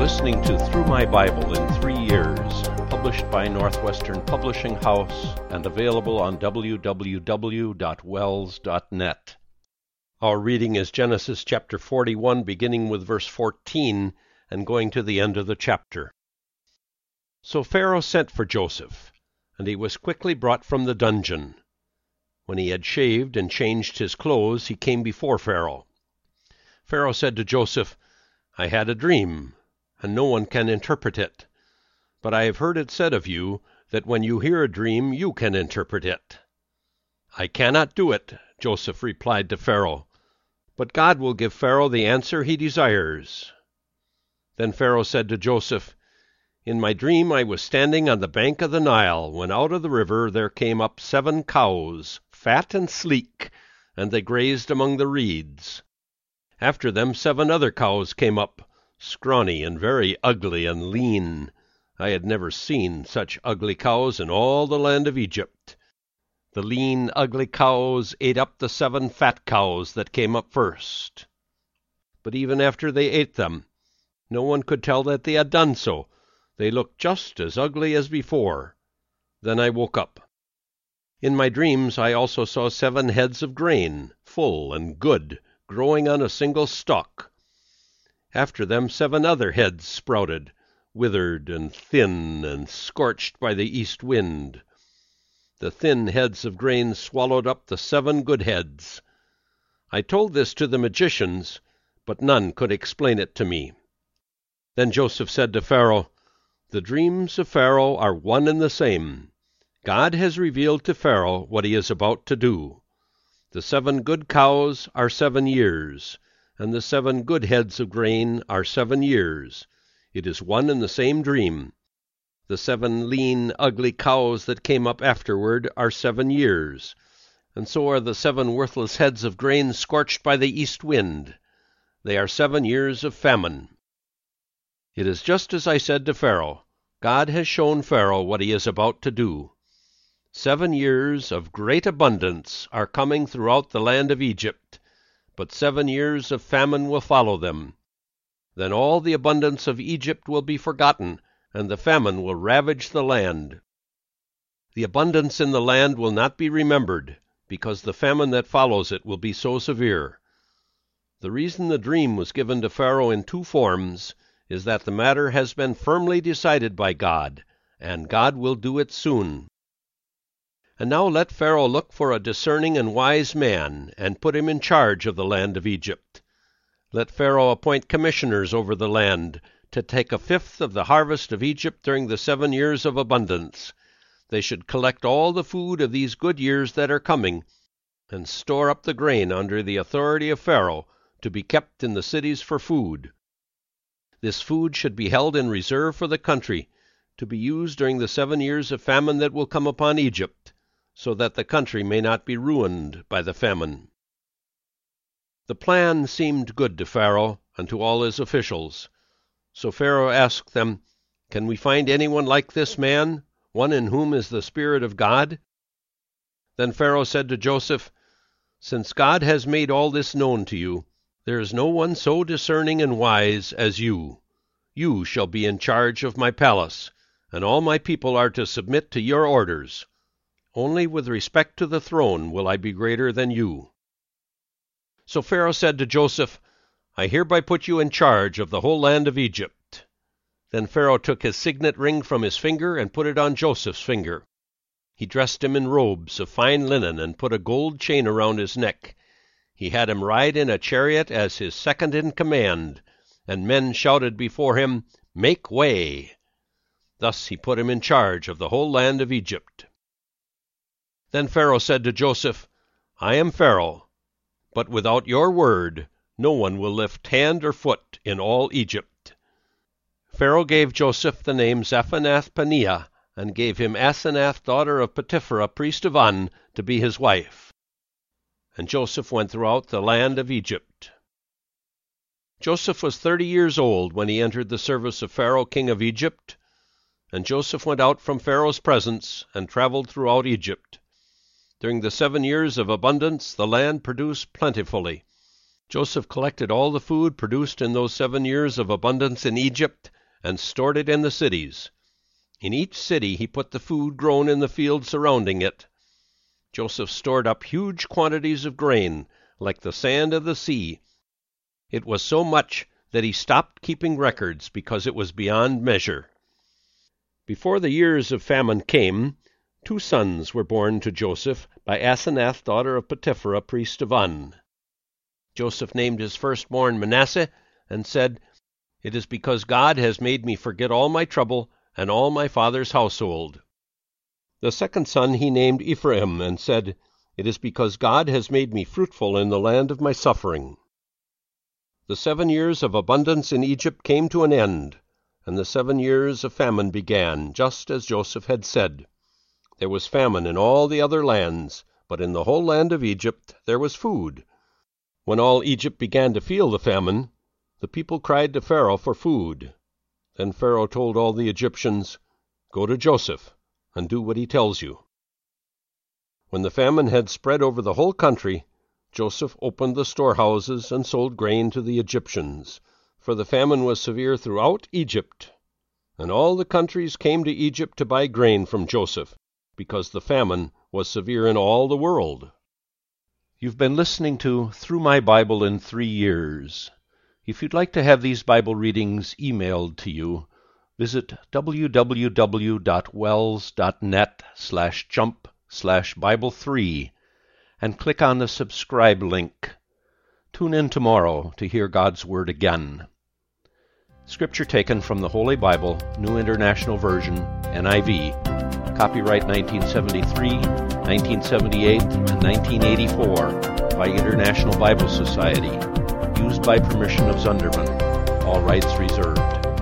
listening to Through My Bible in 3 Years, published by Northwestern Publishing House and available on www.wells.net. Our reading is Genesis chapter 41, beginning with verse 14 and going to the end of the chapter. So Pharaoh sent for Joseph, and he was quickly brought from the dungeon. When he had shaved and changed his clothes, he came before Pharaoh. Pharaoh said to Joseph, I had a dream, and no one can interpret it. But I have heard it said of you, that when you hear a dream, you can interpret it. I cannot do it, Joseph replied to Pharaoh, but God will give Pharaoh the answer he desires. Then Pharaoh said to Joseph, In my dream I was standing on the bank of the Nile, when out of the river there came up 7 cows, fat and sleek, and they grazed among the reeds. After them 7 other cows came up, scrawny and very ugly and lean. I had never seen such ugly cows in all the land of Egypt. The lean, ugly cows ate up the 7 fat cows that came up first. But even after they ate them, no one could tell that they had done so. They looked just as ugly as before. Then I woke up. In my dreams I also saw 7 heads of grain, full and good, growing on a single stalk. After them 7 other heads sprouted, withered and thin and scorched by the east wind. The thin heads of grain swallowed up the 7 good heads. I told this to the magicians, but none could explain it to me. Then Joseph said to Pharaoh, The dreams of Pharaoh are one and the same. God has revealed to Pharaoh what he is about to do. The 7 good cows are 7 years, and the 7 good heads of grain are 7 years. It is one and the same dream. The 7 lean, ugly cows that came up afterward are 7 years, and so are the 7 worthless heads of grain scorched by the east wind. They are 7 years of famine. It is just as I said to Pharaoh. God has shown Pharaoh what he is about to do. 7 years of great abundance are coming throughout the land of Egypt, but 7 years of famine will follow them. Then all the abundance of Egypt will be forgotten, and the famine will ravage the land. The abundance in the land will not be remembered, because the famine that follows it will be so severe. The reason the dream was given to Pharaoh in 2 forms is that the matter has been firmly decided by God, and God will do it soon. And now let Pharaoh look for a discerning and wise man, and put him in charge of the land of Egypt. Let Pharaoh appoint commissioners over the land, to take 1/5 of the harvest of Egypt during the 7 years of abundance. They should collect all the food of these good years that are coming, and store up the grain under the authority of Pharaoh, to be kept in the cities for food. This food should be held in reserve for the country, to be used during the 7 years of famine that will come upon Egypt, so that the country may not be ruined by the famine. The plan seemed good to Pharaoh and to all his officials. So Pharaoh asked them, Can we find anyone like this man, one in whom is the Spirit of God? Then Pharaoh said to Joseph, Since God has made all this known to you, there is no one so discerning and wise as you. You shall be in charge of my palace, and all my people are to submit to your orders. Only with respect to the throne will I be greater than you. So Pharaoh said to Joseph, I hereby put you in charge of the whole land of Egypt. Then Pharaoh took his signet ring from his finger and put it on Joseph's finger. He dressed him in robes of fine linen and put a gold chain around his neck. He had him ride in a chariot as his second in command, and men shouted before him, Make way! Thus he put him in charge of the whole land of Egypt. Then Pharaoh said to Joseph, I am Pharaoh, but without your word no one will lift hand or foot in all Egypt. Pharaoh gave Joseph the name Zaphenath-Paneah, and gave him Asenath, daughter of Potipherah, priest of On, to be his wife. And Joseph went throughout the land of Egypt. Joseph was 30 years old when he entered the service of Pharaoh, king of Egypt. And Joseph went out from Pharaoh's presence, and traveled throughout Egypt. During the 7 years of abundance the land produced plentifully. Joseph collected all the food produced in those 7 years of abundance in Egypt, and stored it in the cities. In each city he put the food grown in the fields surrounding it. Joseph stored up huge quantities of grain, like the sand of the sea. It was so much that he stopped keeping records because it was beyond measure. Before the years of famine came, 2 sons were born to Joseph by Asenath, daughter of Potipherah, priest of On. Joseph named his firstborn Manasseh, and said, "It is because God has made me forget all my trouble and all my father's household." The second son he named Ephraim, and said, "It is because God has made me fruitful in the land of my suffering." The 7 years of abundance in Egypt came to an end, and the 7 years of famine began, just as Joseph had said. There was famine in all the other lands, but in the whole land of Egypt there was food. When all Egypt began to feel the famine, the people cried to Pharaoh for food. Then Pharaoh told all the Egyptians, "Go to Joseph, and do what he tells you." When the famine had spread over the whole country, Joseph opened the storehouses and sold grain to the Egyptians, for the famine was severe throughout Egypt. And all the countries came to Egypt to buy grain from Joseph, because the famine was severe in all the world. You've been listening to Through My Bible in 3 Years. If you'd like to have these Bible readings emailed to you, visit www.wells.net/jump/Bible3 and click on the subscribe link. Tune in tomorrow to hear God's Word again. Scripture taken from the Holy Bible, New International Version, NIV, copyright 1973, 1978, and 1984 by International Bible Society, used by permission of Zunderman. All rights reserved.